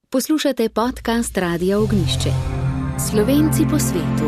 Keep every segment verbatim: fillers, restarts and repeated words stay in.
Poslušate podcast Radia Ognjišče. Slovenci po svetu.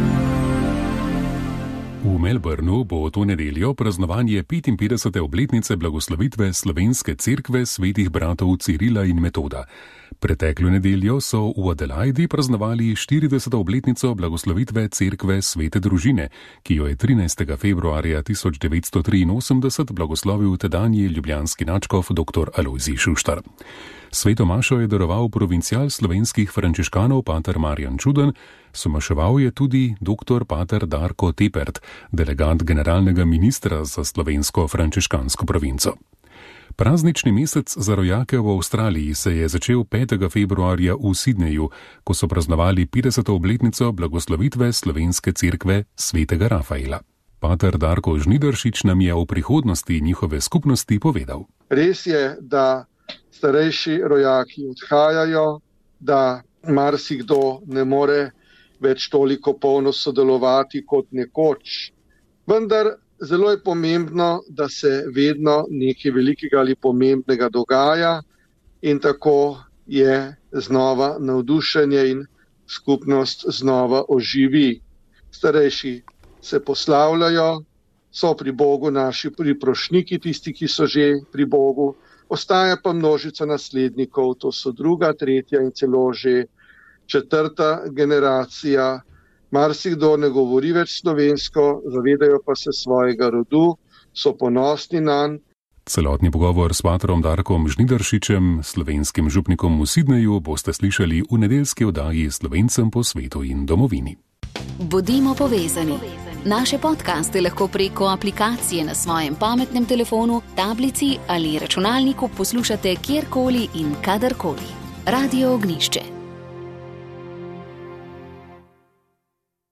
V Melbourneu bo to nedeljo praznovanje petinpetdesete obletnice blagoslovitve Slovenske cerkve svetih bratov Cirila in Metoda. Preteklo nedeljo so v Adelaidi praznovali štirideseto obletnico blagoslovitve cerkve Svete družine, ki jo je trinajstega februarja tisoč devetsto triinosemdeset blagoslovil tedanji ljubljanski nadškof dr. Alojzij Šuštar. Sveto mašo je daroval provincial slovenskih frančiškanov pater Marjan Čuden, somaševal je tudi dr. pater Darko Tepert, delegat generalnega ministra za slovensko frančiškansko provinco. Praznični mesec za rojake v Avstraliji se je začel petega februarja v Sidneju, ko so praznovali petdeseto obletnico blagoslovitve Slovenske cerkve svetega Rafaela. Pater Darko Žnidaršič nam je o prihodnosti njihove skupnosti povedal. Res je, da starejši rojaki odhajajo, da marsikdo ne more več toliko polno sodelovati kot nekoč. Vendar zelo je pomembno, da se vedno nekaj velikega ali pomembnega dogaja in tako je znova navdušenje in skupnost znova oživi. Starejši se poslavljajo, so pri Bogu naši priprošniki, tisti, ki so že pri Bogu. Ostaja pa množica naslednikov, to so druga, tretja in celo že četrta generacija. Marsikdo ne govori več slovensko, zavedajo pa se svojega rodu, so ponosni nanj. Celotni pogovor s patrom Darkom Žnidaršičem, slovenskim župnikom v Sidneju, boste slišali v nedeljski oddaji Slovencem po svetu in domovini. Bodimo povezani. Naše podcaste lahko preko aplikacije na svojem pametnem telefonu, tablici ali računalniku poslušate kjerkoli in kadarkoli. Radio Ognjišče.